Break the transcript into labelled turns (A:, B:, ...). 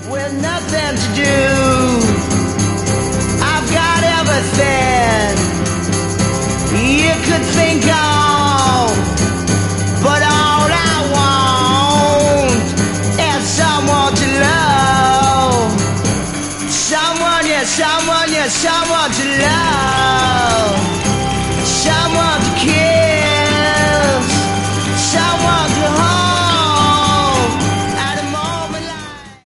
A: with nothing to do. I've got everything you could think of, but all I want is someone to love. Someone, yeah, someone, yeah, someone to love.